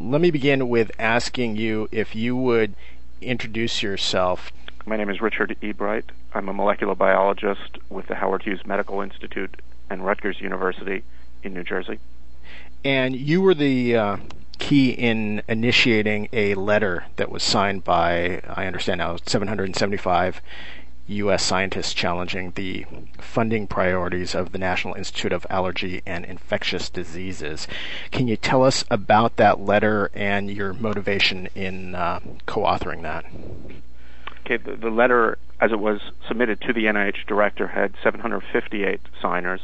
Let me begin with asking you if you would introduce yourself. My name is Richard Ebright. I'm a molecular biologist with the Howard Hughes Medical Institute and Rutgers University in New Jersey. And you were the key in initiating a letter that was signed by, I understand now, 775 U.S. scientists challenging the funding priorities of the National Institute of Allergy and Infectious Diseases. Can you tell us about that letter and your motivation in co-authoring that? Okay, the letter, as it was submitted to the NIH director, had 758 signers.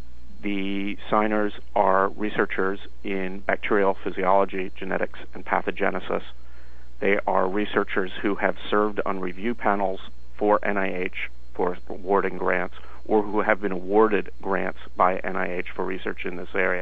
The signers are researchers in bacterial physiology, genetics, and pathogenesis. They are researchers who have served on review panels for NIH for awarding grants, or who have been awarded grants by NIH for research in this area.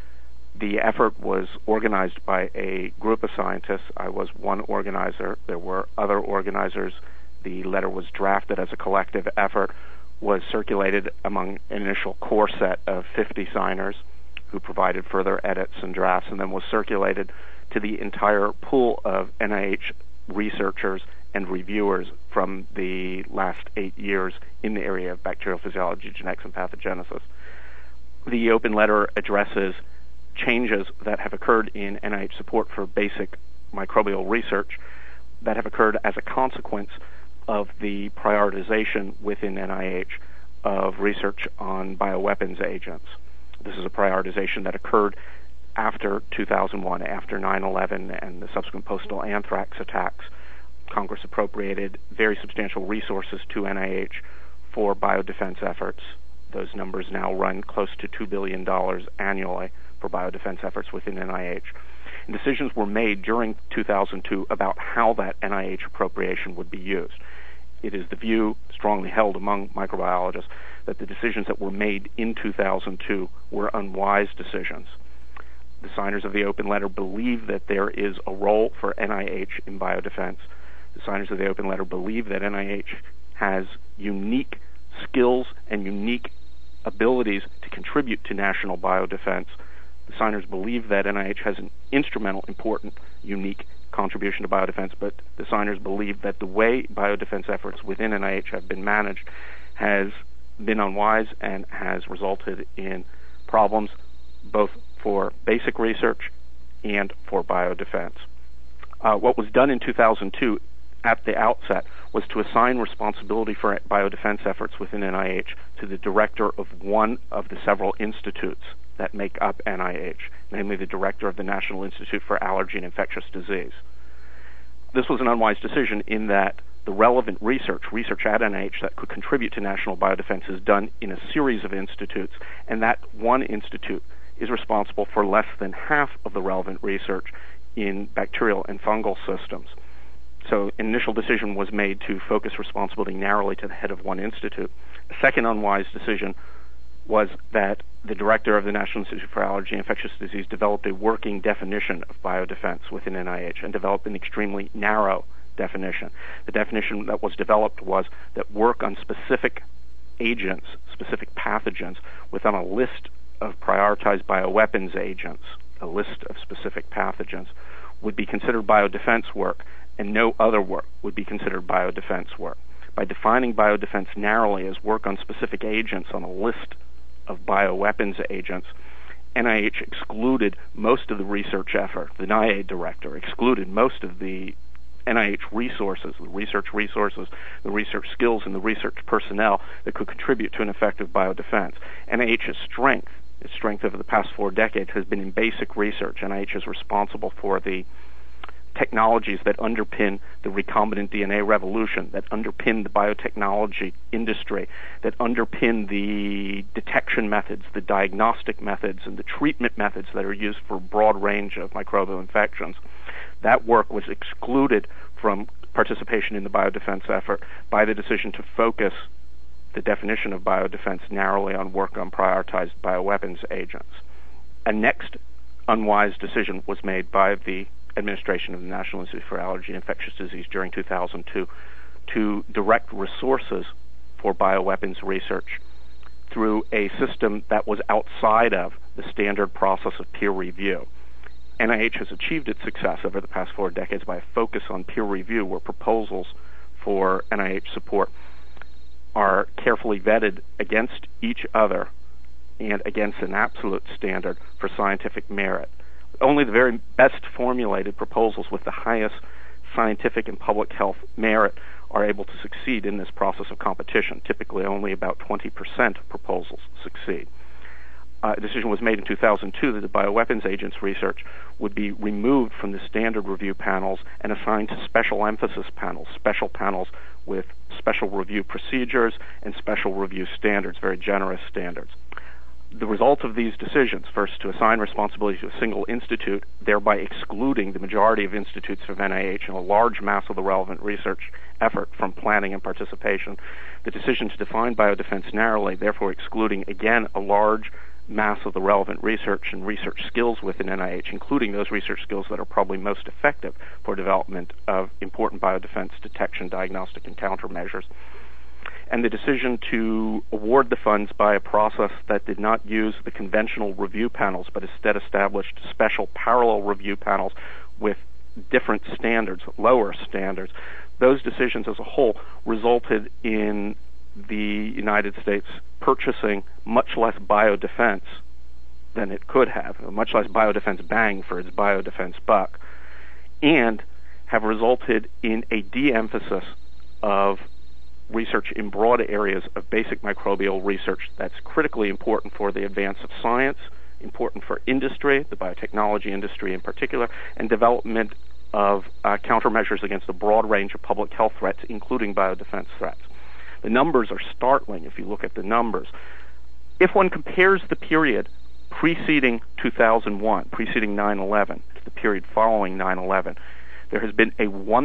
The effort was organized by a group of scientists. I was one organizer. There were other organizers. The letter was drafted as a collective effort, was circulated among an initial core set of 50 signers who provided further edits and drafts, and then was circulated to the entire pool of NIH researchers and reviewers from the last 8 years in the area of bacterial physiology, genetics, and pathogenesis. The open letter addresses changes that have occurred in NIH support for basic microbial research that have occurred as a consequence of the prioritization within NIH of research on bioweapons agents. This is a prioritization that occurred after 2001, after 9/11 and the subsequent postal anthrax attacks. Congress appropriated very substantial resources to NIH for biodefense efforts. Those numbers now run close to $2 billion annually for biodefense efforts within NIH. And decisions were made during 2002 about how that NIH appropriation would be used. It is the view strongly held among microbiologists that the decisions that were made in 2002 were unwise decisions. The signers of the open letter believe that there is a role for NIH in biodefense. The signers of the open letter believe that NIH has unique skills and unique abilities to contribute to national biodefense. The signers believe that NIH has an instrumental, important, unique contribution to biodefense, but the signers believe that the way biodefense efforts within NIH have been managed has been unwise and has resulted in problems both for basic research and for biodefense. What was done in 2002 at the outset was to assign responsibility for biodefense efforts within NIH to the director of one of the several institutes that make up NIH, namely the director of the National Institute for Allergy and Infectious Disease. This was an unwise decision in that the relevant research at NIH that could contribute to national biodefense is done in a series of institutes, and that one institute is responsible for less than half of the relevant research in bacterial and fungal systems. So an initial decision was made to focus responsibility narrowly to the head of one institute. A second unwise decision was that the director of the National Institute for Allergy and Infectious Disease developed a working definition of biodefense within NIH and developed an extremely narrow definition. The definition that was developed was that work on specific agents, specific pathogens, within a list of prioritized bioweapons agents, a list of specific pathogens, would be considered biodefense work, and no other work would be considered biodefense work. By defining biodefense narrowly as work on specific agents on a list of bioweapons agents, NIH excluded most of the research effort. The NIAID director excluded most of the NIH resources, the research skills, and the research personnel that could contribute to an effective biodefense. NIH's strength, its strength over the past 4 decades, has been in basic research. NIH is responsible for the technologies that underpin the recombinant DNA revolution, that underpin the biotechnology industry, that underpin the detection methods, the diagnostic methods, and the treatment methods that are used for a broad range of microbial infections. That work was excluded from participation in the biodefense effort by the decision to focus the definition of biodefense narrowly on work on prioritized bioweapons agents. A next unwise decision was made by the administration of the National Institute for Allergy and Infectious Disease during 2002 to direct resources for bioweapons research through a system that was outside of the standard process of peer review. NIH has achieved its success over the past 4 decades by a focus on peer review, where proposals for NIH support are carefully vetted against each other and against an absolute standard for scientific merit. Only the very best formulated proposals with the highest scientific and public health merit are able to succeed in this process of competition. Typically, only about 20% of proposals succeed. A decision was made in 2002 that the bioweapons agents research would be removed from the standard review panels and assigned to special emphasis panels, special panels with special review procedures and special review standards, very generous standards. The result of these decisions, first to assign responsibility to a single institute, thereby excluding the majority of institutes of NIH and a large mass of the relevant research effort from planning and participation. The decision to define biodefense narrowly, therefore excluding, again, a large mass of the relevant research and research skills within NIH, including those research skills that are probably most effective for development of important biodefense detection, diagnostic, and countermeasures. And the decision to award the funds by a process that did not use the conventional review panels, but instead established special parallel review panels with different standards, lower standards. Those decisions as a whole resulted in the United States purchasing much less biodefense than it could have, much less biodefense bang for its biodefense buck, and have resulted in a de-emphasis of research in broad areas of basic microbial research that's critically important for the advance of science, important for industry, the biotechnology industry in particular, and development of countermeasures against a broad range of public health threats, including biodefense threats. The numbers are startling if you look at the numbers. If one compares the period preceding 2001, preceding 9/11, to the period following 9/11, there has been a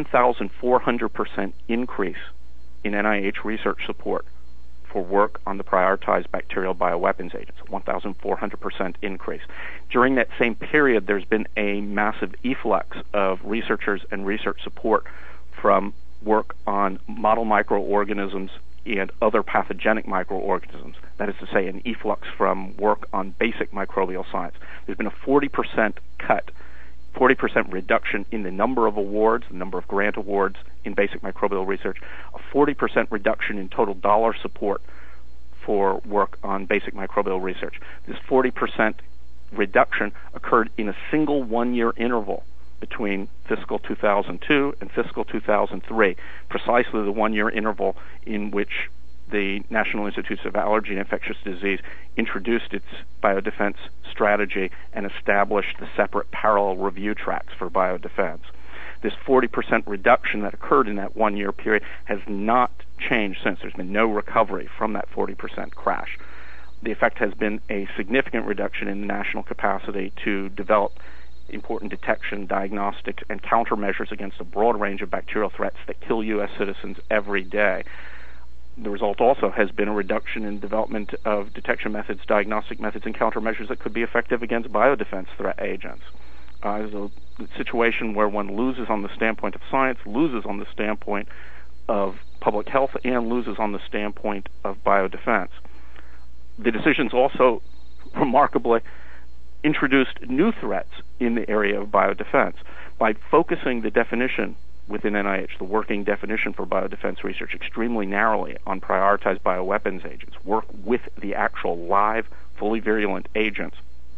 1,400% increase in NIH research support for work on the prioritized bacterial bioweapons agents, a 1,400% increase. During that same period, there's been a massive efflux of researchers and research support from work on model microorganisms and other pathogenic microorganisms. That is to say, an efflux from work on basic microbial science. There's been a 40% cut, 40% reduction in the number of awards, the number of grant awards in basic microbial research, a 40% reduction in total dollar support for work on basic microbial research. This 40% reduction occurred in a single one-year interval between fiscal 2002 and fiscal 2003, precisely the one-year interval in which the National Institutes of Allergy and Infectious Disease introduced its biodefense strategy and established the separate parallel review tracks for biodefense. This 40% reduction that occurred in that one-year period has not changed since. There's been no recovery from that 40% crash. The effect has been a significant reduction in the national capacity to develop important detection, diagnostics, and countermeasures against a broad range of bacterial threats that kill U.S. citizens every day. The result also has been a reduction in development of detection methods, diagnostic methods, and countermeasures that could be effective against biodefense threat agents. It's a situation where one loses on the standpoint of science, loses on the standpoint of public health, and loses on the standpoint of biodefense. The decisions also, remarkably, introduced new threats in the area of biodefense by focusing the definition within NIH, the working definition for biodefense research, extremely narrowly on prioritized bioweapons agents, work with the actual live, fully virulent agents.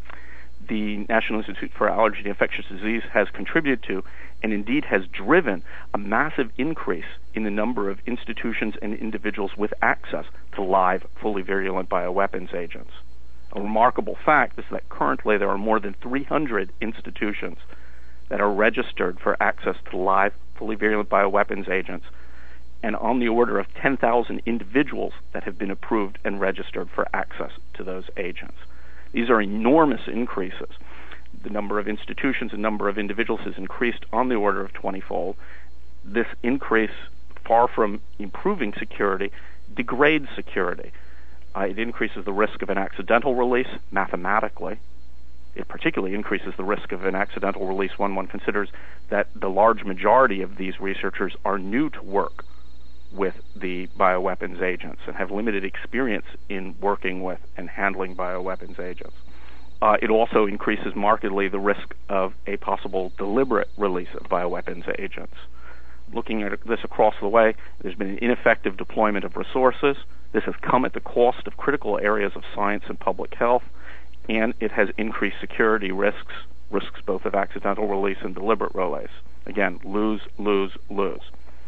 The National Institute for Allergy and Infectious Disease has contributed to, and indeed has driven, a massive increase in the number of institutions and individuals with access to live, fully virulent bioweapons agents. A remarkable fact is that currently there are more than 300 institutions that are registered for access to live, fully virulent bioweapons agents, and on the order of 10,000 individuals that have been approved and registered for access to those agents. These are enormous increases. The number of institutions and number of individuals has increased on the order of 20-fold. This increase, far from improving security, degrades security. It increases the risk of an accidental release mathematically. It particularly increases the risk of an accidental release when one considers that the large majority of these researchers are new to work with the bioweapons agents and have limited experience in working with and handling bioweapons agents. It also increases markedly the risk of a possible deliberate release of bioweapons agents. Looking at this across the way, there's been an ineffective deployment of resources. This has come at the cost of critical areas of science and public health, and it has increased security risks both of accidental release and deliberate release. Again, lose, lose, lose.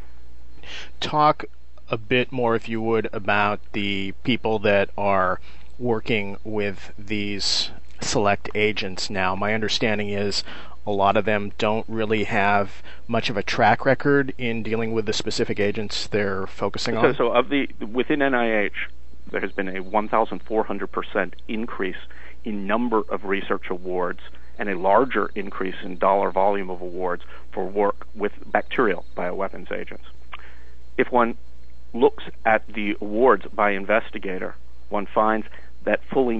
Talk a bit more, if you would, about the people that are working with these select agents now. My understanding is a lot of them don't really have much of a track record in dealing with the specific agents they're focusing on. So within NIH, there has been a 1,400% increase in number of research awards and a larger increase in dollar volume of awards for work with bacterial bioweapons agents. If one looks at the awards by investigator, one finds that fully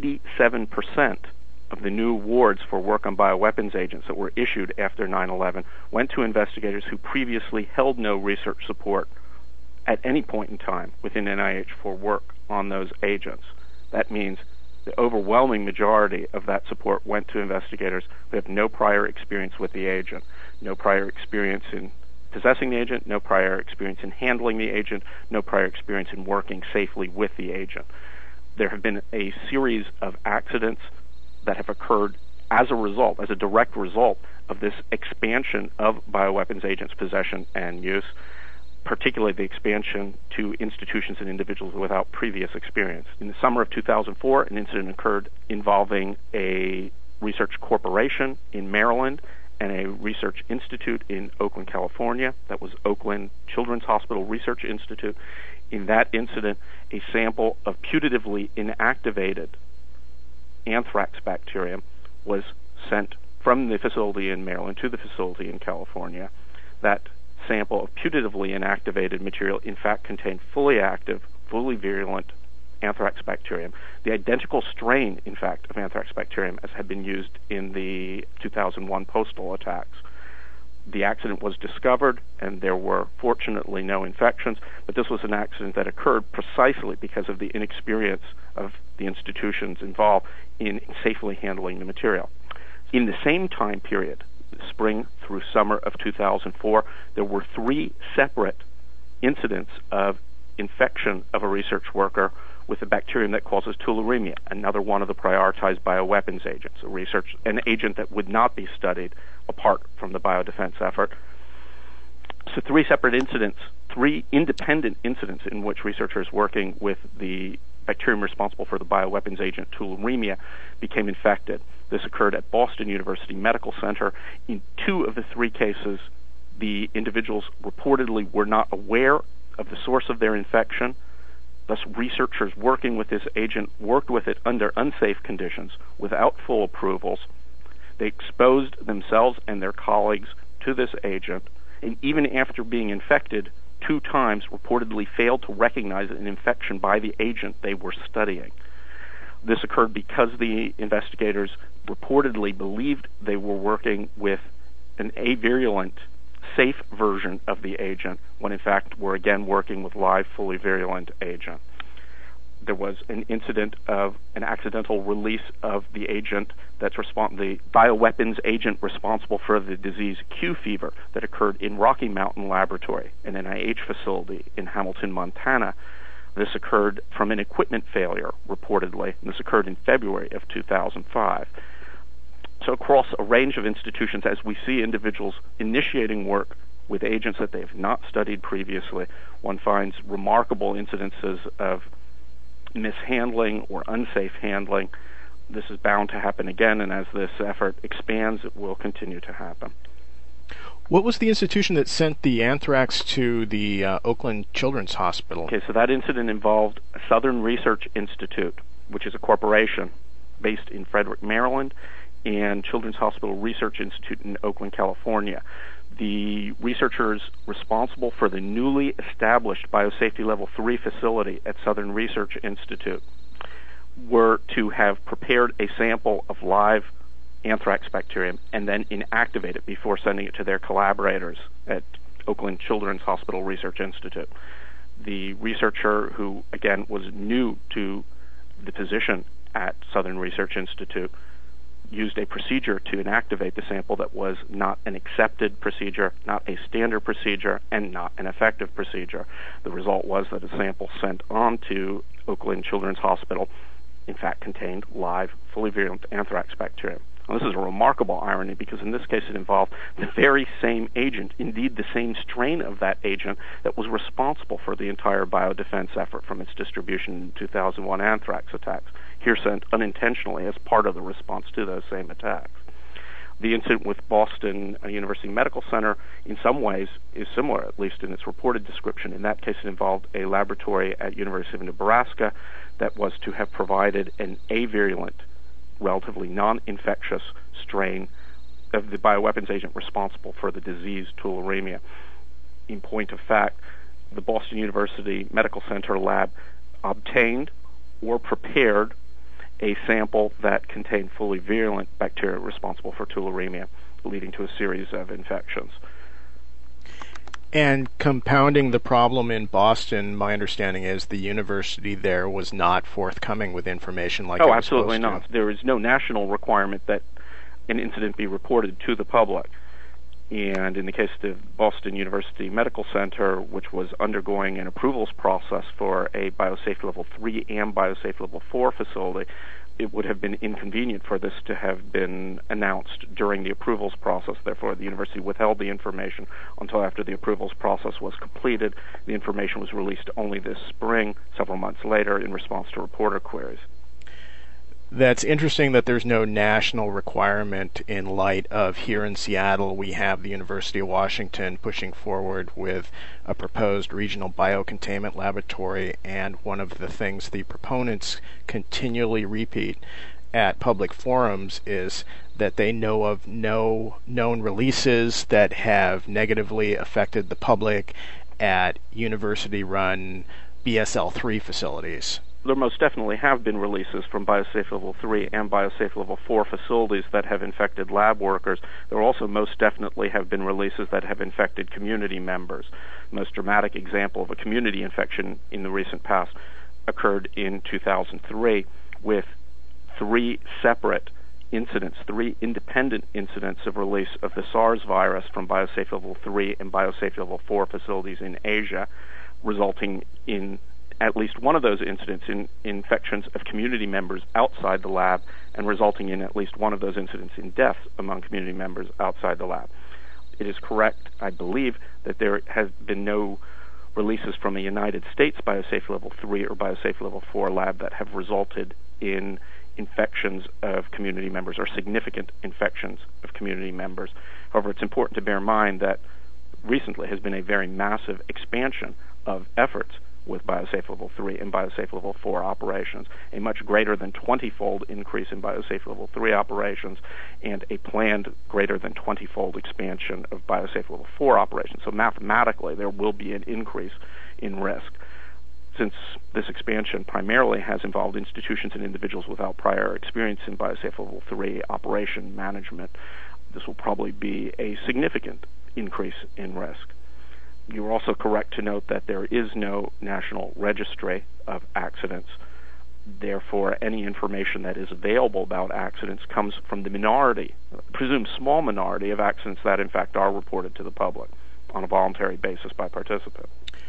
97% of the new awards for work on bioweapons agents that were issued after 9/11 went to investigators who previously held no research support at any point in time within NIH for work on those agents. That means the overwhelming majority of that support went to investigators who have no prior experience with the agent, no prior experience in possessing the agent, no prior experience in handling the agent, no prior experience in working safely with the agent. There have been a series of accidents that have occurred as a direct result of this expansion of bioweapons agents' possession and use, particularly the expansion to institutions and individuals without previous experience. In the summer of 2004, an incident occurred involving a research corporation in Maryland and a research institute in Oakland, California. That was Oakland Children's Hospital Research Institute. In that incident, a sample of putatively inactivated anthrax bacterium was sent from the facility in Maryland to the facility in California. That sample of putatively inactivated material in fact contained fully active, fully virulent anthrax bacterium, the identical strain, in fact, of anthrax bacterium as had been used in the 2001 postal attacks. The accident was discovered, and there were fortunately no infections, but this was an accident that occurred precisely because of the inexperience of the institutions involved in safely handling the material. In the same time period, spring through summer of 2004, there were 3 separate incidents of infection of a research worker with a bacterium that causes tularemia, another one of the prioritized bioweapons agents, an agent that would not be studied apart from the biodefense effort. So 3 separate incidents, 3 independent incidents in which researchers working with the bacterium responsible for the bioweapons agent tularemia became infected. This occurred at Boston University Medical Center. In 2 of the 3 cases, the individuals reportedly were not aware of the source of their infection. Thus, researchers working with this agent worked with it under unsafe conditions without full approvals. They exposed themselves and their colleagues to this agent, and even after being infected 2 times, reportedly failed to recognize an infection by the agent they were studying. This occurred because the investigators reportedly believed they were working with an avirulent, safe version of the agent, when in fact we're again working with live, fully virulent agent. There was an incident of an accidental release of the agent the bioweapons agent responsible for the disease Q fever that occurred in Rocky Mountain Laboratory, an NIH facility in Hamilton, Montana. This occurred from an equipment failure, reportedly, and this occurred in February of 2005. So across a range of institutions, as we see individuals initiating work with agents that they have not studied previously, one finds remarkable incidences of mishandling or unsafe handling. This is bound to happen again, and as this effort expands, it will continue to happen. What was the institution that sent the anthrax to the Oakland Children's Hospital? Okay, so that incident involved Southern Research Institute, which is a corporation based in Frederick, Maryland, and Children's Hospital Research Institute in Oakland, California. The researchers responsible for the newly established Biosafety Level 3 facility at Southern Research Institute were to have prepared a sample of live anthrax bacterium and then inactivate it before sending it to their collaborators at Oakland Children's Hospital Research Institute. The researcher, who again was new to the position at Southern Research Institute used a procedure to inactivate the sample that was not an accepted procedure, not a standard procedure, and not an effective procedure. The result was that a sample sent on to Oakland Children's Hospital in fact contained live, fully virulent anthrax bacteria. Now, this is a remarkable irony because in this case it involved the very same agent, indeed the same strain of that agent that was responsible for the entire biodefense effort from its distribution in 2001 anthrax attacks, here sent unintentionally as part of the response to those same attacks. The incident with Boston University Medical Center in some ways is similar, at least in its reported description. In that case, it involved a laboratory at University of Nebraska that was to have provided an avirulent, relatively non-infectious strain of the bioweapons agent responsible for the disease tularemia. In point of fact, the Boston University Medical Center lab obtained or prepared a sample that contained fully virulent bacteria responsible for tularemia, leading to a series of infections. And compounding the problem in Boston, my understanding is the university there was not forthcoming with information like it was absolutely supposed to. not. There is no national requirement that an incident be reported to the public. And in the case of the Boston University Medical Center, which was undergoing an approvals process for a biosafety level 3 and biosafety level 4 facility, it would have been inconvenient for this to have been announced during the approvals process. Therefore, the university withheld the information until after the approvals process was completed. The information was released only this spring, several months later, in response to reporter queries. That's interesting that there's no national requirement in light of here in Seattle we have the University of Washington pushing forward with a proposed regional biocontainment laboratory, and one of the things the proponents continually repeat at public forums is that they know of no known releases that have negatively affected the public at university-run BSL-3 facilities. There most definitely have been releases from Biosafety Level 3 and Biosafety Level 4 facilities that have infected lab workers. There also most definitely have been releases that have infected community members. The most dramatic example of a community infection in the recent past occurred in 2003 with 3 separate incidents, 3 independent incidents of release of the SARS virus from Biosafety Level 3 and Biosafety Level 4 facilities in Asia, resulting in at least one of those incidents in infections of community members outside the lab, and resulting in at least one of those incidents in deaths among community members outside the lab. It is correct, I believe, that there has been no releases from a United States Biosafety Level 3 or Biosafety Level 4 lab that have resulted in infections of community members or significant infections of community members. However, it's important to bear in mind that recently has been a very massive expansion of efforts with Biosafety Level 3 and Biosafety Level 4 operations, a much greater than 20-fold increase in Biosafety Level 3 operations, and a planned greater than 20-fold expansion of Biosafety Level 4 operations. So mathematically, there will be an increase in risk. Since this expansion primarily has involved institutions and individuals without prior experience in Biosafety Level 3 operation management, this will probably be a significant increase in risk. You're also correct to note that there is no national registry of accidents. Therefore, any information that is available about accidents comes from the minority, presumed small minority of accidents that in fact are reported to the public on a voluntary basis by participants.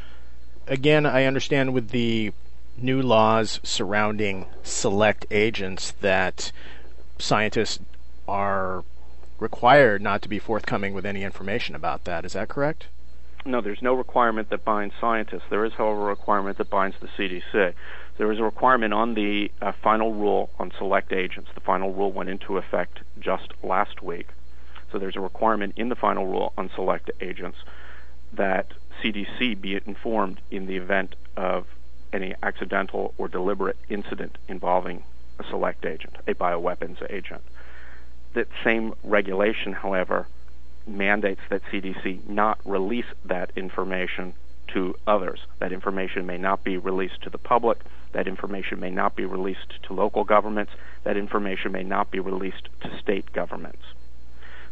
Again, I understand with the new laws surrounding select agents that scientists are required not to be forthcoming with any information about that. Is that correct? No, there's no requirement that binds scientists. There is, however, a requirement that binds the CDC. There is a requirement on the final rule on select agents. The final rule went into effect just last week. So there's a requirement in the final rule on select agents that CDC be informed in the event of any accidental or deliberate incident involving a select agent, a bioweapons agent. That same regulation, however, mandates that CDC not release that information to others. That information may not be released to the public. That information may not be released to local governments. That information may not be released to state governments.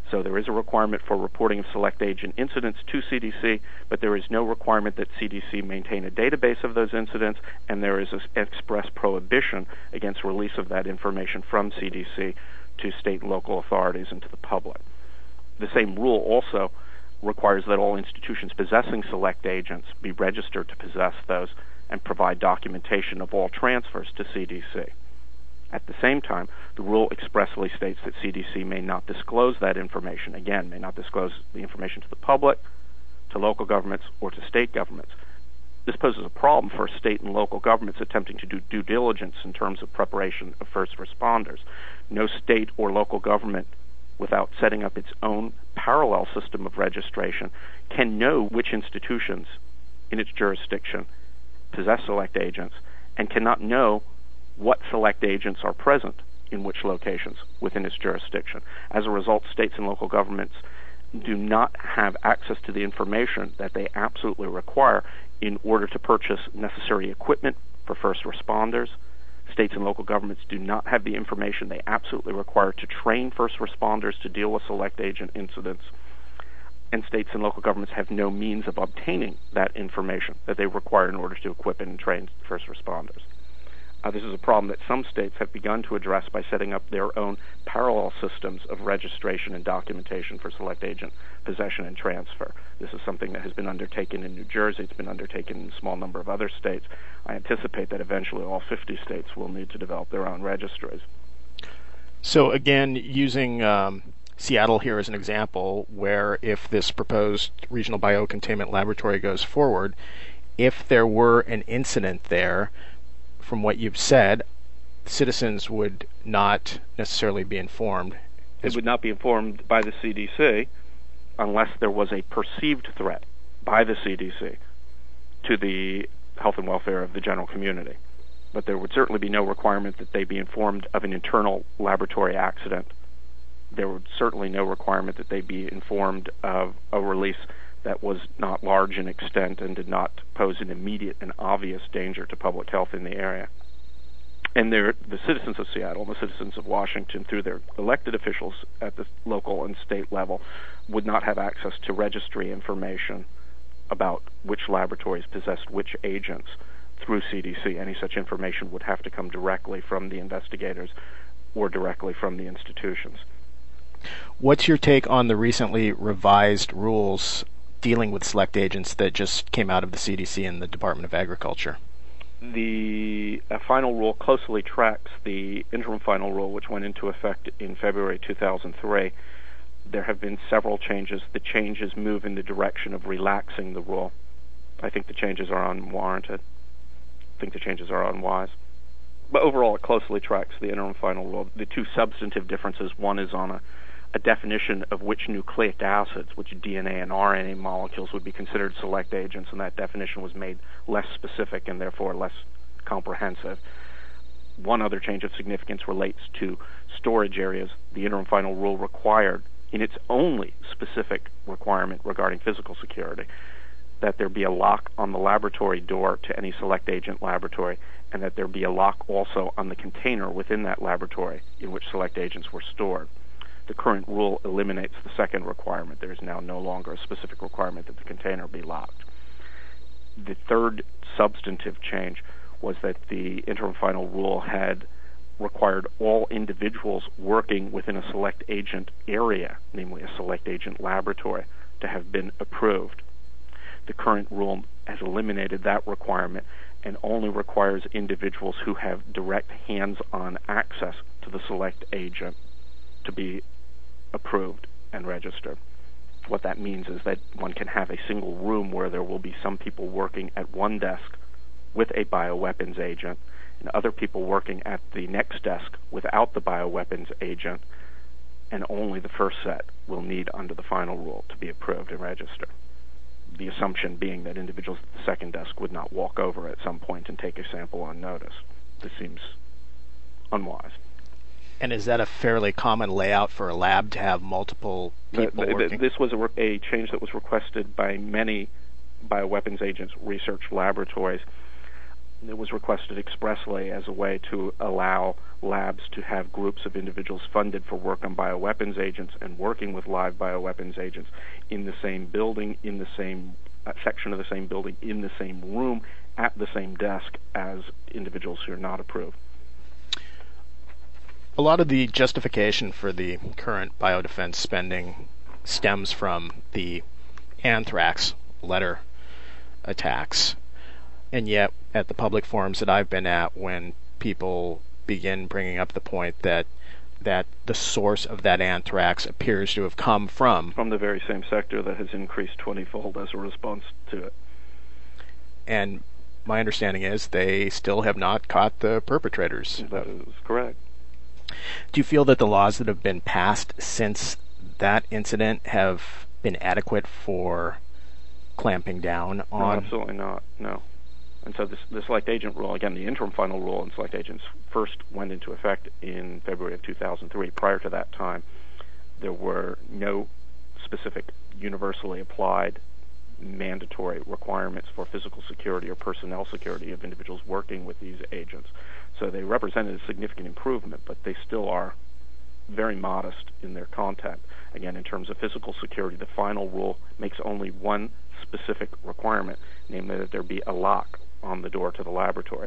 So there is a requirement for reporting of select agent incidents to CDC, but there is no requirement that CDC maintain a database of those incidents, and there is an express prohibition against release of that information from CDC to state and local authorities and to the public. The same rule also requires that all institutions possessing select agents be registered to possess those and provide documentation of all transfers to CDC. At the same time, the rule expressly states that CDC may not disclose that information, again, may not disclose the information to the public, to local governments, or to state governments. This poses a problem for state and local governments attempting to do due diligence in terms of preparation of first responders. No state or local government, without setting up its own parallel system of registration, can know which institutions in its jurisdiction possess select agents and cannot know what select agents are present in which locations within its jurisdiction. As a result, states and local governments do not have access to the information that they absolutely require in order to purchase necessary equipment for first responders. States and local governments do not have the information they absolutely require to train first responders to deal with select agent incidents. And states and local governments have no means of obtaining that information that they require in order to equip and train first responders. This is a problem that some states have begun to address by setting up their own parallel systems of registration and documentation for select agent possession and transfer. This is something that has been undertaken in New Jersey. It's been undertaken in a small number of other states. I anticipate that eventually all 50 states will need to develop their own registries. So again, using Seattle here as an example, where if this proposed regional biocontainment laboratory goes forward, if there were an incident there, from what you've said, citizens would not necessarily be informed. They would not be informed by the CDC unless there was a perceived threat by the CDC to the health and welfare of the general community. But there would certainly be no requirement that they be informed of an internal laboratory accident. There would certainly no requirement that they be informed of a release that was not large in extent and did not pose an immediate and obvious danger to public health in the area. And the citizens of Seattle and the citizens of Washington, through their elected officials at the local and state level, would not have access to registry information about which laboratories possessed which agents through CDC. Any such information would have to come directly from the investigators or directly from the institutions. What's your take on the recently revised rules dealing with select agents that just came out of the CDC and the Department of Agriculture? The final rule closely tracks the interim final rule, which went into effect in February 2003. There have been several changes. The changes move in the direction of relaxing the rule. I think the changes are unwarranted. I think the changes are unwise. But overall, it closely tracks the interim final rule. The two substantive differences, one is on a definition of which nucleic acids, which DNA and RNA molecules would be considered select agents, and that definition was made less specific and therefore less comprehensive. One other change of significance relates to storage areas. The interim final rule required, in its only specific requirement regarding physical security, that there be a lock on the laboratory door to any select agent laboratory, and that there be a lock also on the container within that laboratory in which select agents were stored. The current rule eliminates the second requirement. There is now no longer a specific requirement that the container be locked. The third substantive change was that the interim final rule had required all individuals working within a select agent area, namely a select agent laboratory, to have been approved. The current rule has eliminated that requirement and only requires individuals who have direct hands-on access to the select agent to be approved and registered. What that means is that one can have a single room where there will be some people working at one desk with a bioweapons agent and other people working at the next desk without the bioweapons agent, and only the first set will need, under the final rule, to be approved and registered. The assumption being that individuals at the second desk would not walk over at some point and take a sample unnoticed. This seems unwise. And is that a fairly common layout for a lab to have multiple people working? This was a change that was requested by many bioweapons agents research laboratories. it was requested expressly as a way to allow labs to have groups of individuals funded for work on bioweapons agents and working with live bioweapons agents in the same building, in the same section of the same building, in the same room, at the same desk as individuals who are not approved. A lot of the justification for the current biodefense spending stems from the anthrax letter attacks. And yet, at the public forums that I've been at, when people begin bringing up the point that the source of that anthrax appears to have come from the very same sector that has increased 20-fold as a response to it. And my understanding is they still have not caught the perpetrators. That is correct. Do you feel that the laws that have been passed since that incident have been adequate for clamping down on? No, absolutely not, no. And so the select agent rule, again, the interim final rule on select agents first went into effect in February of 2003. Prior to that time, there were no specific universally applied mandatory requirements for physical security or personnel security of individuals working with these agents. So they represented a significant improvement, but they still are very modest in their content. Again, in terms of physical security, the final rule makes only one specific requirement, namely that there be a lock on the door to the laboratory.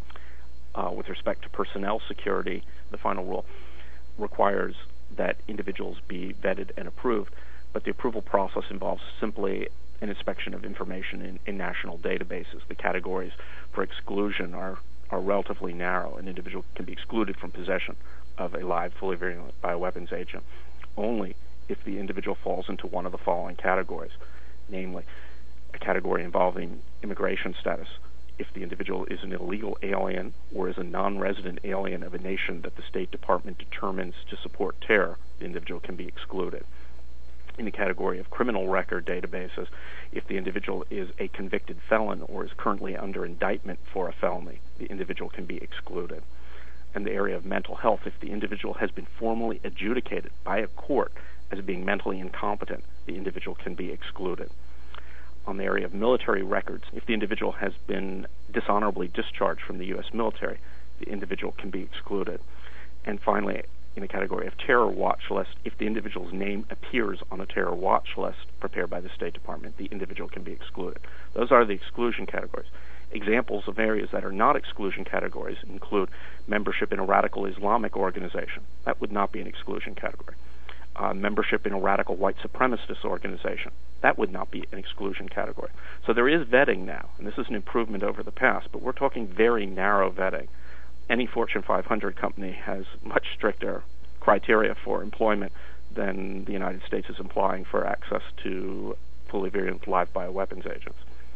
With respect to personnel security, the final rule requires that individuals be vetted and approved, but the approval process involves simply an inspection of information in national databases. The categories for exclusion are relatively narrow. An individual can be excluded from possession of a live, fully virulent bioweapons agent only if the individual falls into one of the following categories, namely a category involving immigration status. If the individual is an illegal alien or is a non-resident alien of a nation that the State Department determines to support terror, the individual can be excluded. In the category of criminal record databases, if the individual is a convicted felon or is currently under indictment for a felony, the individual can be excluded. In the area of mental health, if the individual has been formally adjudicated by a court as being mentally incompetent, the individual can be excluded. On the area of military records, if the individual has been dishonorably discharged from the U.S. military, the individual can be excluded. And finally, in the category of terror watch list, if the individual's name appears on a terror watch list prepared by the State Department, the individual can be excluded. Those are the exclusion categories. Examples of areas that are not exclusion categories include membership in a radical Islamic organization. That would not be an exclusion category. Membership in a radical white supremacist organization. That would not be an exclusion category. So there is vetting now, and this is an improvement over the past, but we're talking very narrow vetting. Any Fortune 500 company has much stricter criteria for employment than the United States is implying for access to fully virulent live bioweapons agents.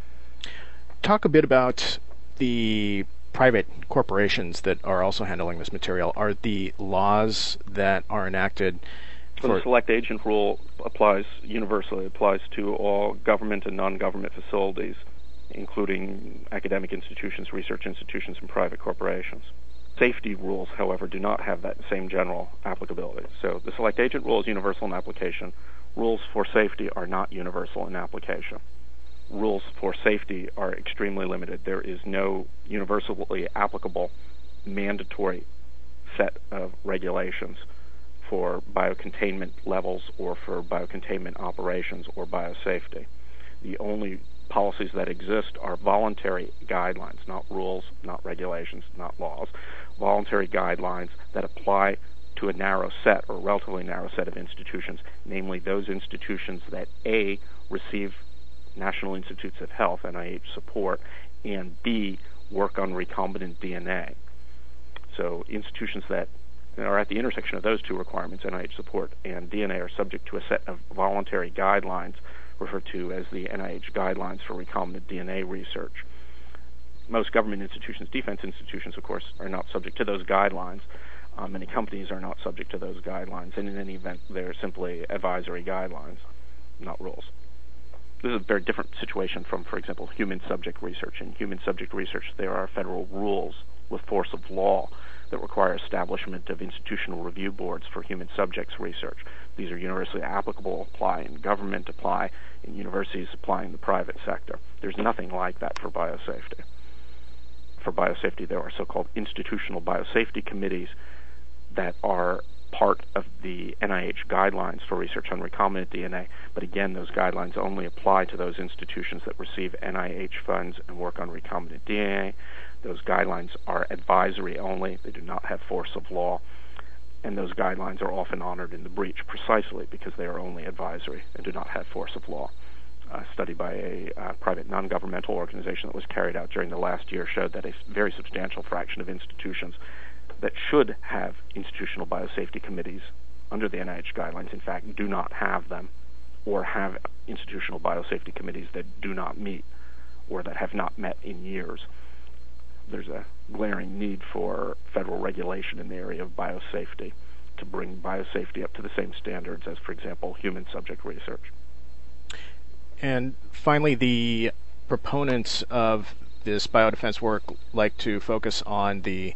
Talk a bit about the private corporations that are also handling this material. Are the laws that are enacted So the select agent rule applies universally, applies to all government and non-government facilities, including academic institutions, research institutions, and private corporations. Safety rules, however, do not have that same general applicability. So the select agent rule is universal in application. Rules for safety are not universal in application. Rules for safety are extremely limited. There is no universally applicable mandatory set of regulations for biocontainment levels or for biocontainment operations or biosafety. The only policies that exist are voluntary guidelines, not rules, not regulations, not laws. Voluntary guidelines that apply to a narrow set or relatively narrow set of institutions, namely those institutions that A, receive National Institutes of Health, NIH support, and B, work on recombinant DNA. So institutions that are at the intersection of those two requirements, NIH support and DNA, are subject to a set of voluntary guidelines referred to as the NIH guidelines for recombinant DNA research. Most government institutions, defense institutions, of course, are not subject to those guidelines. Many companies are not subject to those guidelines, and in any event, they're simply advisory guidelines, not rules. This is a very different situation from, for example, human subject research. In human subject research, there are federal rules with force of law that require establishment of institutional review boards for human subjects research. These are universally applicable, apply in government, apply in universities, apply in the private sector. There's nothing like that for biosafety. for biosafety, there are so-called institutional biosafety committees that are part of the NIH guidelines for research on recombinant DNA. But again, those guidelines only apply to those institutions that receive NIH funds and work on recombinant DNA. Those guidelines are advisory only. They do not have force of law. And those guidelines are often honored in the breach precisely because they are only advisory and do not have force of law. A study by a private non-governmental organization that was carried out during the last year showed that a very substantial fraction of institutions that should have institutional biosafety committees under the NIH guidelines, in fact, do not have them, or have institutional biosafety committees that do not meet or that have not met in years. There's a glaring need for federal regulation in the area of biosafety to bring biosafety up to the same standards as, for example, human subject research. And finally, the proponents of this biodefense work like to focus on the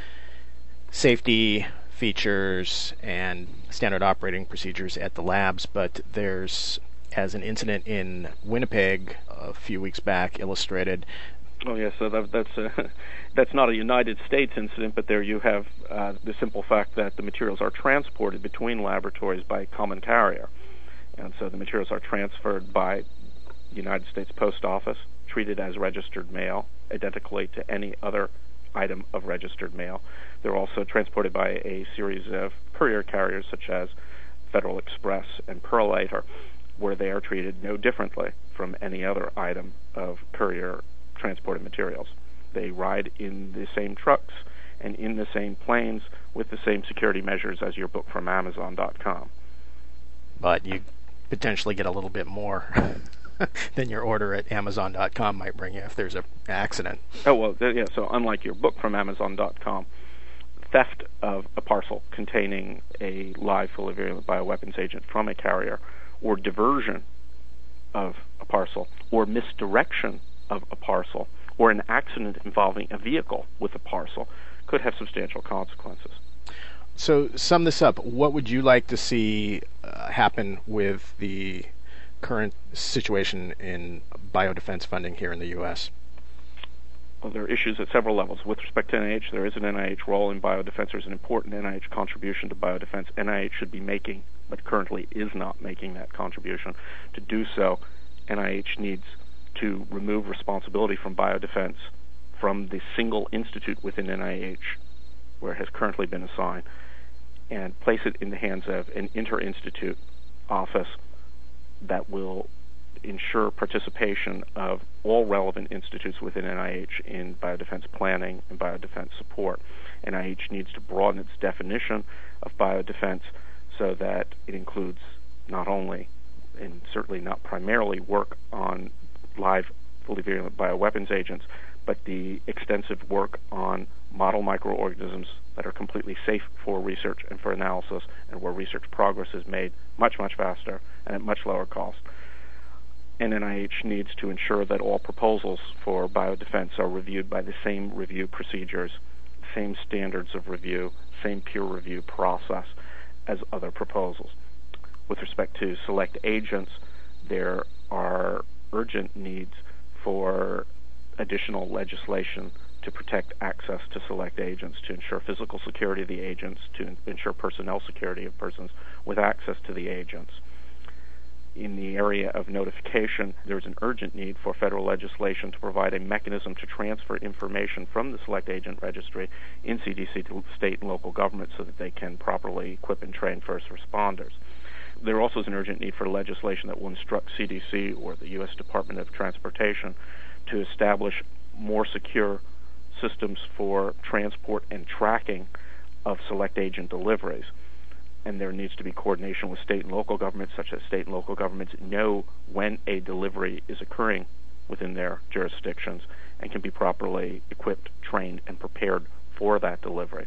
safety features and standard operating procedures at the labs, but there's, as an incident in Winnipeg a few weeks back illustrated. Oh yes, so that's not a United States incident, but there you have the simple fact that the materials are transported between laboratories by common carrier. And so the materials are transferred by the United States Post Office, treated as registered mail, identically to any other item of registered mail. They're also transported by a series of courier carriers such as Federal Express and Purolator, where they are treated no differently from any other item of courier transported materials. They ride in the same trucks and in the same planes with the same security measures as your book from Amazon.com. But you potentially get a little bit more than your order at Amazon.com might bring you if there's an accident. Oh, well, yeah, so unlike your book from Amazon.com, theft of a parcel containing a live fully virulent bioweapons agent from a carrier, or diversion of a parcel, or misdirection of a parcel, or an accident involving a vehicle with a parcel could have substantial consequences. So sum this up. What would you like to see happen with the current situation in biodefense funding here in the U.S.? Well, there are issues at several levels. With respect to NIH, there is an NIH role in biodefense. There's an important NIH contribution to biodefense. NIH should be making, but currently is not making that contribution. To do so, NIH needs to remove responsibility from biodefense from the single institute within NIH where it has currently been assigned, and place it in the hands of an inter-institute office that will ensure participation of all relevant institutes within NIH in biodefense planning and biodefense support. NIH needs to broaden its definition of biodefense so that it includes not only, and certainly not primarily, work on live fully virulent bioweapons agents, but the extensive work on model microorganisms that are completely safe for research and for analysis, and where research progress is made much, much faster and at much lower cost. And NIH needs to ensure that all proposals for biodefense are reviewed by the same review procedures, same standards of review, same peer review process as other proposals. With respect to select agents, there are urgent needs for additional legislation to protect access to select agents, to ensure physical security of the agents, to ensure personnel security of persons with access to the agents. In the area of notification, there's an urgent need for federal legislation to provide a mechanism to transfer information from the select agent registry in CDC to state and local governments so that they can properly equip and train first responders. There also is an urgent need for legislation that will instruct CDC or the U.S. Department of Transportation to establish more secure systems for transport and tracking of select agent deliveries. And there needs to be coordination with state and local governments, such that state and local governments know when a delivery is occurring within their jurisdictions and can be properly equipped, trained, and prepared for that delivery.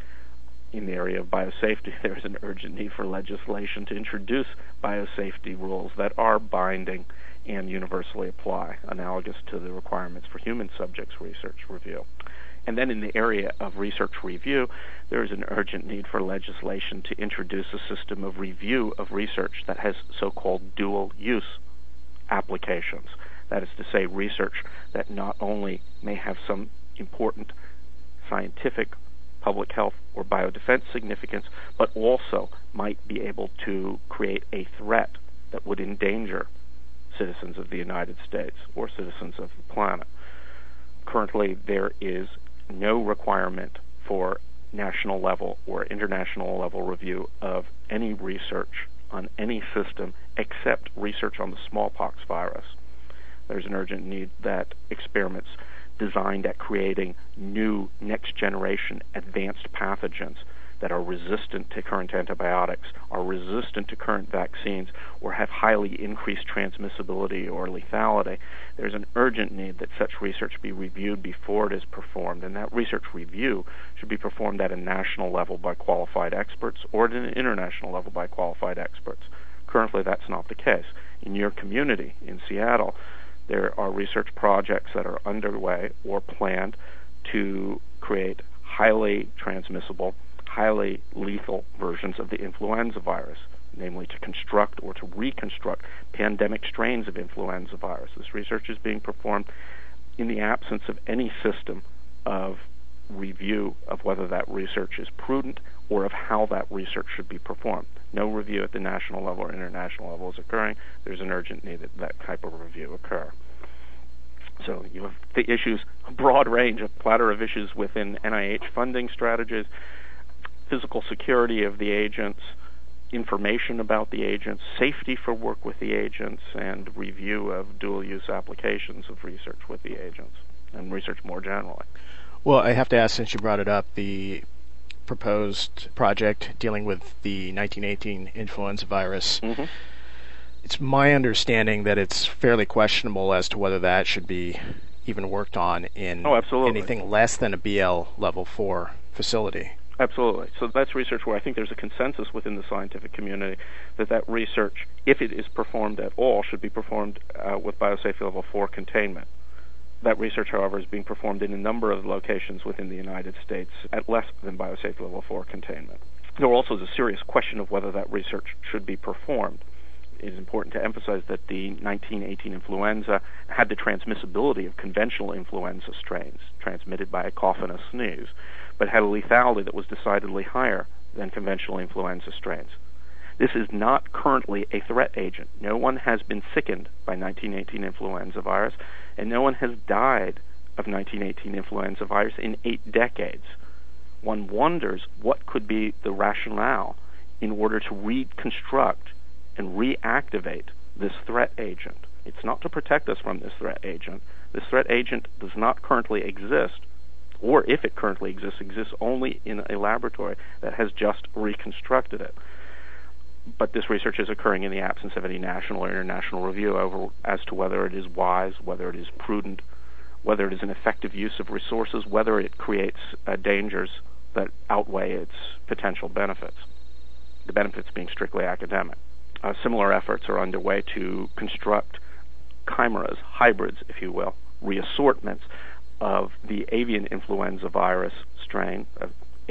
In the area of biosafety, there is an urgent need for legislation to introduce biosafety rules that are binding and universally apply, analogous to the requirements for human subjects research review. And then in the area of research review, there is an urgent need for legislation to introduce a system of review of research that has so-called dual-use applications. That is to say, research that not only may have some important scientific, public health, or biodefense significance, but also might be able to create a threat that would endanger citizens of the United States or citizens of the planet. Currently, there is no requirement for national level or international level review of any research on any system except research on the smallpox virus. There's an urgent need that experiments designed at creating new next-generation advanced pathogens that are resistant to current antibiotics, are resistant to current vaccines, or have highly increased transmissibility or lethality. There's an urgent need that such research be reviewed before it is performed, and that research review should be performed at a national level by qualified experts or at an international level by qualified experts. Currently, that's not the case. In your community in Seattle, there are research projects that are underway or planned to create highly transmissible, highly lethal versions of the influenza virus, namely to construct or to reconstruct pandemic strains of influenza virus. This research is being performed in the absence of any system of review of whether that research is prudent or of how that research should be performed. No review at the national level or international level is occurring. There's an urgent need that that type of review occur. So you have the issues, a broad range, a platter of issues within NIH funding strategies, physical security of the agents, information about the agents, safety for work with the agents, and review of dual-use applications of research with the agents, and research more generally. Well, I have to ask, since you brought it up, the proposed project dealing with the 1918 influenza virus, it's my understanding that it's fairly questionable as to whether that should be even worked on in anything less than a BL Level 4 facility. Absolutely. So that's research where I think there's a consensus within the scientific community that that research, if it is performed at all, should be performed with biosafety level 4 containment. That research, however, is being performed in a number of locations within the United States at less than biosafety level 4 containment. There also is a serious question of whether that research should be performed. It is important to emphasize that the 1918 influenza had the transmissibility of conventional influenza strains, transmitted by a cough and a sneeze, but had a lethality that was decidedly higher than conventional influenza strains. This is not currently a threat agent. No one has been sickened by 1918 influenza virus, and no one has died of 1918 influenza virus in 8 decades. One wonders what could be the rationale in order to reconstruct and reactivate this threat agent. It's not to protect us from this threat agent. This threat agent does not currently exist, or if it currently exists only in a laboratory that has just reconstructed it. But this research is occurring in the absence of any national or international review over as to whether it is wise, whether it is prudent, whether it is an effective use of resources, whether it creates dangers that outweigh its potential benefits, the benefits being strictly academic. Similar efforts are underway to construct chimeras, hybrids, if you will, reassortments of the avian influenza virus strain of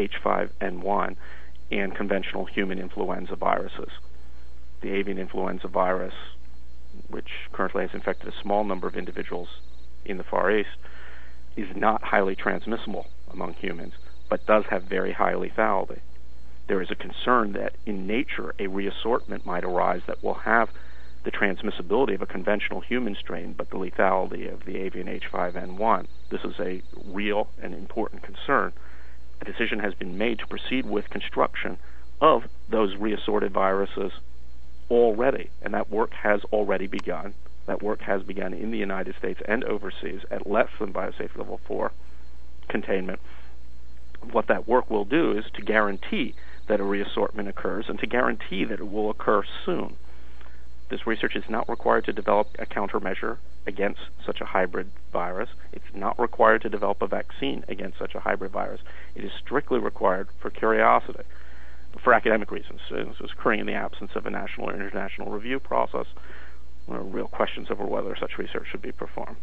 H5N1 and conventional human influenza viruses. The avian influenza virus, which currently has infected a small number of individuals in the Far East, is not highly transmissible among humans, but does have very high lethality. There is a concern that in nature a reassortment might arise that will have the transmissibility of a conventional human strain, but the lethality of the avian H5N1. This is a real and important concern. A decision has been made to proceed with construction of those reassorted viruses already, and that work has already begun. That work has begun in the United States and overseas at less than biosafety level 4 containment. What that work will do is to guarantee that a reassortment occurs and to guarantee that it will occur soon. This research is not required to develop a countermeasure against such a hybrid virus. It's not required to develop a vaccine against such a hybrid virus. It is strictly required for curiosity, for academic reasons. This is occurring in the absence of a national or international review process. There are real questions over whether such research should be performed.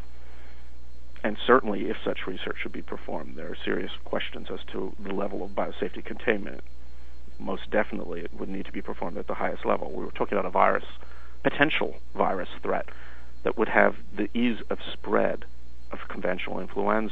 And certainly, if such research should be performed, there are serious questions as to the level of biosafety containment. Most definitely, it would need to be performed at the highest level. We were talking about a virus, potential virus threat, that would have the ease of spread of conventional influenza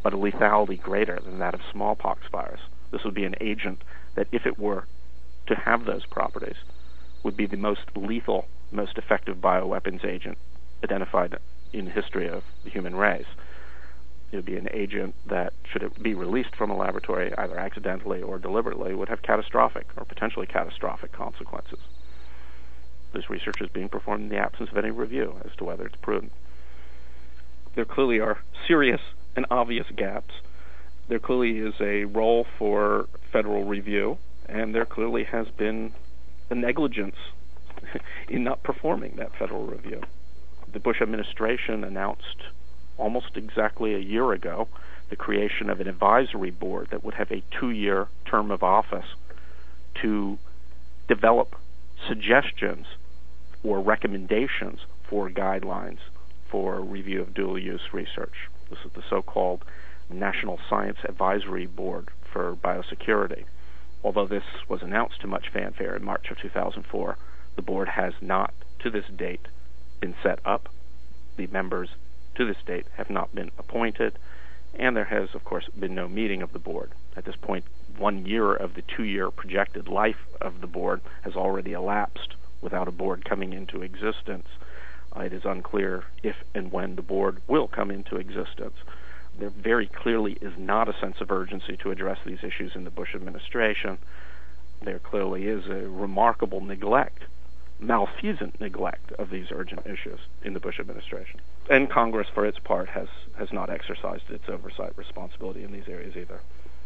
but a lethality greater than that of smallpox virus. This would be an agent that, if it were to have those properties, would be the most lethal, most effective bioweapons agent identified in the history of the human race. It would be an agent that, should it be released from a laboratory, either accidentally or deliberately, would have catastrophic or potentially catastrophic consequences. This research is being performed in the absence of any review as to whether it's prudent. There clearly are serious and obvious gaps. There clearly is a role for federal review, and there clearly has been a negligence in not performing that federal review. The Bush administration announced almost exactly a year ago the creation of an advisory board that would have a 2-year term of office to develop suggestions or recommendations for guidelines for review of dual-use research. This is the so-called National Science Advisory Board for Biosecurity. Although this was announced to much fanfare in March of 2004, the board has not, to this date, been set up. The members, to this date, have not been appointed, and there has, of course, been no meeting of the board. At this point, 1 year of the 2-year projected life of the board has already elapsed without a board coming into existence. It is unclear if and when the board will come into existence. There very clearly is not a sense of urgency to address these issues in the Bush administration. There clearly is a remarkable neglect, malfeasant neglect of these urgent issues in the Bush administration. And Congress, for its part, has not exercised its oversight responsibility in these areas either.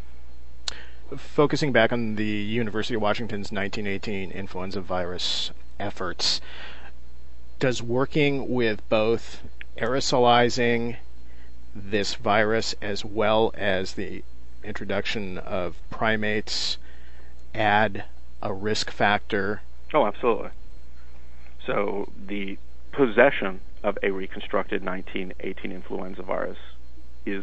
Focusing back on the University of Washington's 1918 influenza virus efforts, does working with both aerosolizing this virus as well as the introduction of primates add a risk factor? Oh, absolutely. So the possession of a reconstructed 1918 influenza virus is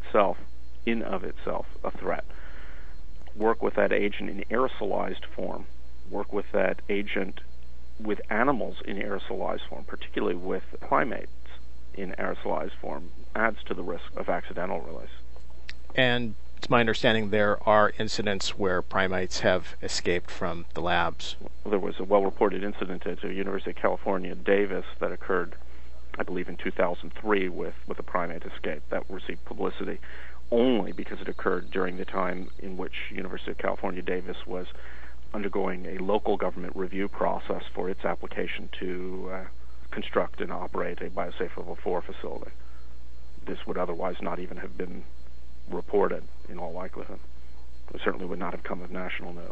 in of itself, a threat. Work with that agent in aerosolized form. Work with that agent with animals in aerosolized form, particularly with primates in aerosolized form, adds to the risk of accidental release. And it's my understanding there are incidents where primates have escaped from the labs. There was a well-reported incident at the University of California, Davis, that occurred, I believe, in 2003 with a primate escape. That received publicity only because it occurred during the time in which University of California, Davis was undergoing a local government review process for its application to construct and operate a Biosafe Level 4 facility. This would otherwise not even have been reported, in all likelihood. It certainly would not have come of national note.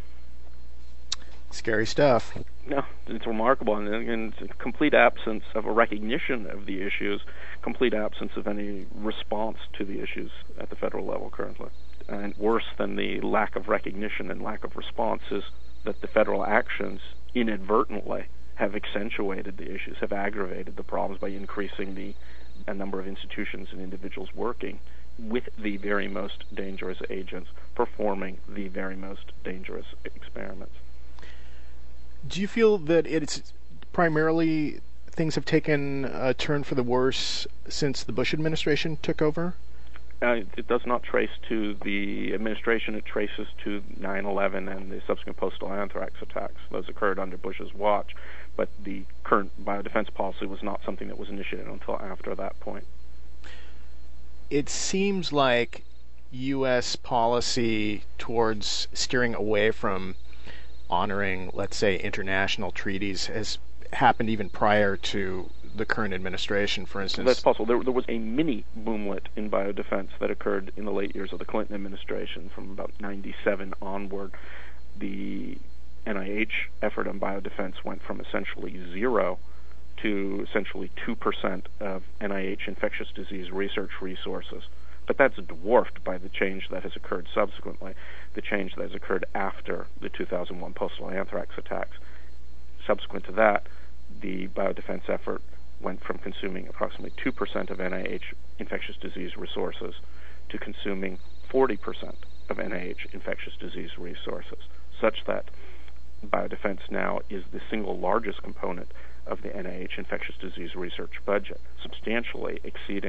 Scary stuff. No, it's remarkable, and it's a complete absence of a recognition of the issues, complete absence of any response to the issues at the federal level currently. And worse than the lack of recognition and lack of response is that the federal actions inadvertently have accentuated the issues, have aggravated the problems by increasing the number of institutions and individuals working with the very most dangerous agents, performing the very most dangerous experiments. Do you feel that it's primarily things have taken a turn for the worse since the Bush administration took over? It does not trace to the administration. It traces to 9/11 and the subsequent postal anthrax attacks. Those occurred under Bush's watch, but the current biodefense policy was not something that was initiated until after that point. It seems like U.S. policy towards steering away from honoring, let's say, international treaties has happened even prior to the current administration, for instance. That's possible. There was a mini boomlet in biodefense that occurred in the late years of the Clinton administration from about 97 onward. The NIH effort on biodefense went from essentially 0 to essentially 2% of NIH infectious disease research resources. But that's dwarfed by the change that has occurred subsequently, the change that has occurred after the 2001 postal anthrax attacks. Subsequent to that, the biodefense effort went from consuming approximately 2% of NIH infectious disease resources to consuming 40% of NIH infectious disease resources, such that biodefense now is the single largest component of the NIH infectious disease research budget, substantially exceeding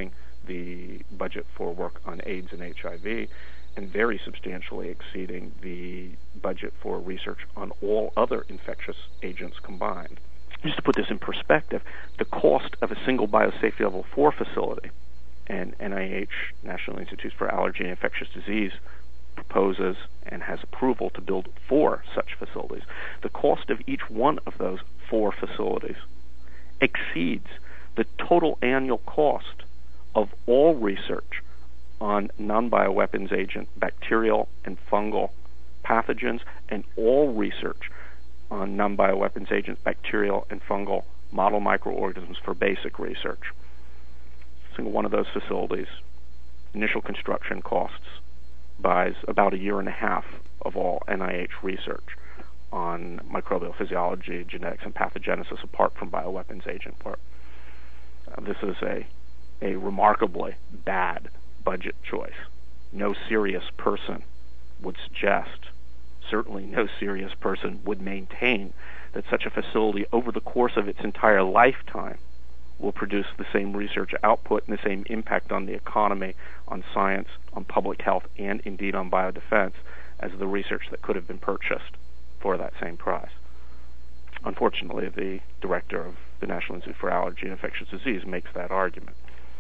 the budget for work on AIDS and HIV, and very substantially exceeding the budget for research on all other infectious agents combined. Just to put this in perspective, the cost of a single biosafety level 4 facility, and NIH, National Institutes for Allergy and Infectious Disease, proposes and has approval to build 4 such facilities. The cost of each one of those 4 facilities exceeds the total annual cost of all research on non-bioweapons agent bacterial and fungal pathogens, and all research on non-bioweapons agents bacterial and fungal model microorganisms for basic research. Single one of those facilities, initial construction costs buys about a year and a half of all NIH research on microbial physiology, genetics, and pathogenesis apart from bioweapons agent work. This is a remarkably bad budget choice. No serious person would suggest, certainly no serious person would maintain, that such a facility over the course of its entire lifetime will produce the same research output and the same impact on the economy, on science, on public health, and indeed on biodefense as the research that could have been purchased for that same price. Unfortunately, the director of the National Institute for Allergy and Infectious Disease makes that argument.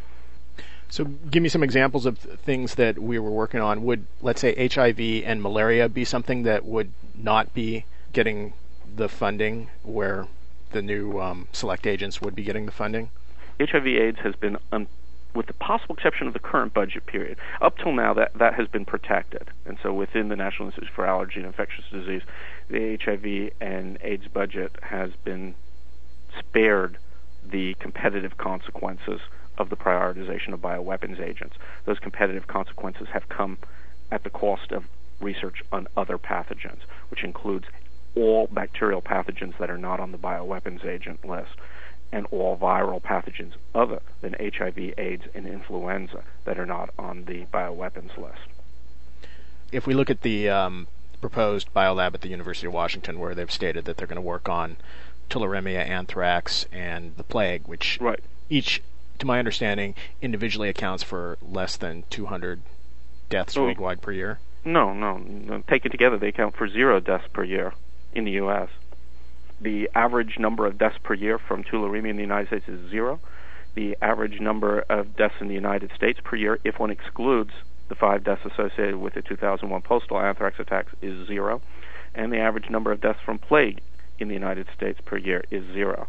So give me some examples of things that we were working on. Would, let's say, HIV and malaria be something that would not be getting the funding where the new select agents would be getting the funding? HIV/AIDS has been, with the possible exception of the current budget period, up till now that has been protected. And so within the National Institute for Allergy and Infectious Disease, the HIV and AIDS budget has been spared the competitive consequences of the prioritization of bioweapons agents. Those competitive consequences have come at the cost of research on other pathogens, which includes all bacterial pathogens that are not on the bioweapons agent list, and all viral pathogens other than HIV, AIDS, and influenza that are not on the bioweapons list. If we look at the proposed biolab at the University of Washington, where they've stated that they're going to work on tularemia, anthrax, and the plague, which right. Each, to my understanding, individually accounts for less than 200 deaths worldwide per year? No. Taken together, they account for 0 deaths per year in the U.S. The average number of deaths per year from tularemia in the United States is 0. The average number of deaths in the United States per year, if one excludes the 5 deaths associated with the 2001 postal anthrax attacks, is 0. And the average number of deaths from plague in the United States per year is 0.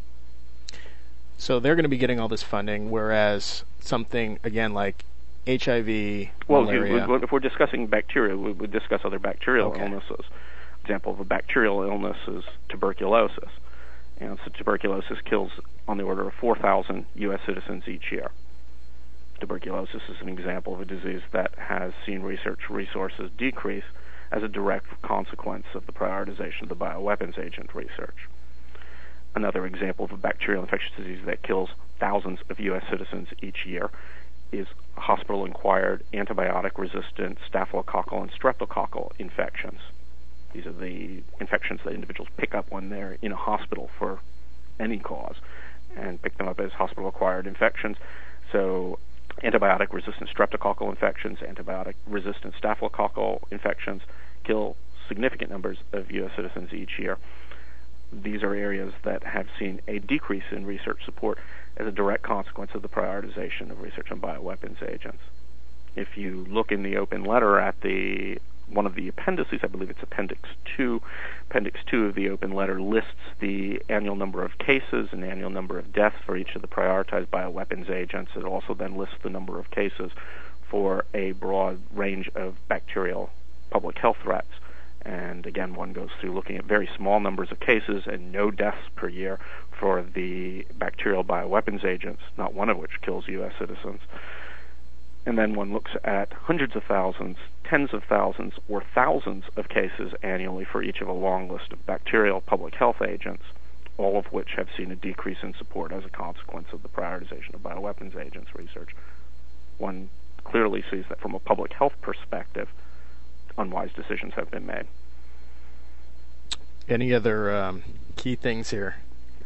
So they're going to be getting all this funding, whereas something, again, like HIV, malaria... Well, if we're discussing bacteria, we would discuss other bacterial illnesses. Example of a bacterial illness is tuberculosis. And so tuberculosis kills on the order of 4,000 U.S. citizens each year. Tuberculosis is an example of a disease that has seen research resources decrease as a direct consequence of the prioritization of the bioweapons agent research. Another example of a bacterial infectious disease that kills thousands of U.S. citizens each year is hospital-acquired antibiotic-resistant staphylococcal and streptococcal infections. These are the infections that individuals pick up when they're in a hospital for any cause and pick them up as hospital-acquired infections. So antibiotic-resistant streptococcal infections, antibiotic-resistant staphylococcal infections kill significant numbers of U.S. citizens each year. These are areas that have seen a decrease in research support as a direct consequence of the prioritization of research on bioweapons agents. If you look in the open letter at one of the appendices, I believe it's Appendix 2. Appendix 2 of the open letter lists the annual number of cases and the annual number of deaths for each of the prioritized bioweapons agents. It also then lists the number of cases for a broad range of bacterial public health threats. And again, one goes through looking at very small numbers of cases and no deaths per year for the bacterial bioweapons agents, not one of which kills U.S. citizens. And then one looks at hundreds of thousands, tens of thousands, or thousands of cases annually for each of a long list of bacterial public health agents, all of which have seen a decrease in support as a consequence of the prioritization of bioweapons agents research. One clearly sees that from a public health perspective, unwise decisions have been made. Any other key things here?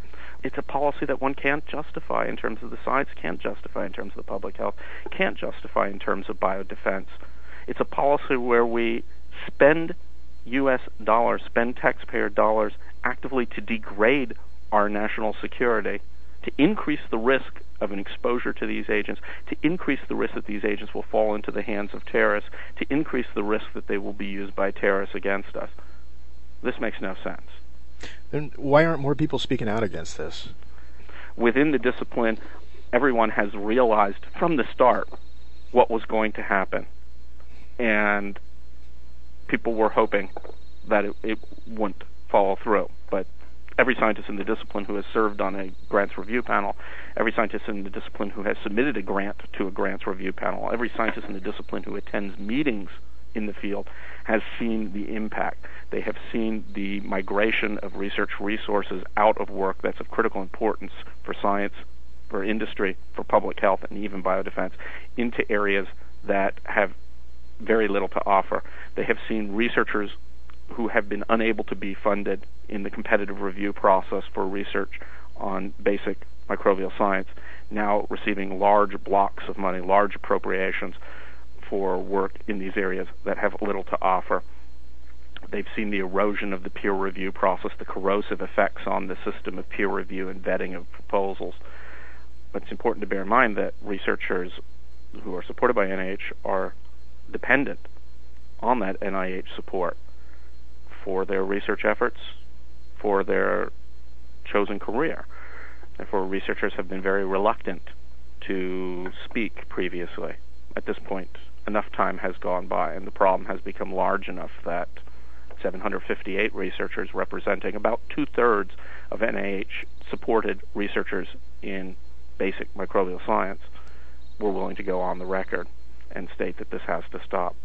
it's a policy that one can't justify in terms of the science, can't justify in terms of the public health, can't justify in terms of biodefense. It's a policy where we spend U.S. dollars, spend taxpayer dollars actively to degrade our national security, to increase the risk of an exposure to these agents, to increase the risk that these agents will fall into the hands of terrorists, to increase the risk that they will be used by terrorists against us. This makes no sense. Then why aren't more people speaking out against this? Within the discipline, everyone has realized from the start what was going to happen. And people were hoping that it wouldn't follow through. But every scientist in the discipline who has served on a grants review panel, every scientist in the discipline who has submitted a grant to a grants review panel, every scientist in the discipline who attends meetings in the field has seen the impact. They have seen the migration of research resources out of work that's of critical importance for science, for industry, for public health, and even biodefense, into areas that have very little to offer. They have seen researchers who have been unable to be funded in the competitive review process for research on basic microbial science now receiving large blocks of money, large appropriations for work in these areas that have little to offer. They've seen the erosion of the peer review process, the corrosive effects on the system of peer review and vetting of proposals. But it's important to bear in mind that researchers who are supported by NIH are dependent on that NIH support for their research efforts, for their chosen career. Therefore, researchers have been very reluctant to speak previously. At this point, enough time has gone by, and the problem has become large enough that 758 researchers, representing about two-thirds of NIH-supported researchers in basic microbial science, were willing to go on the record and state that this has to stop.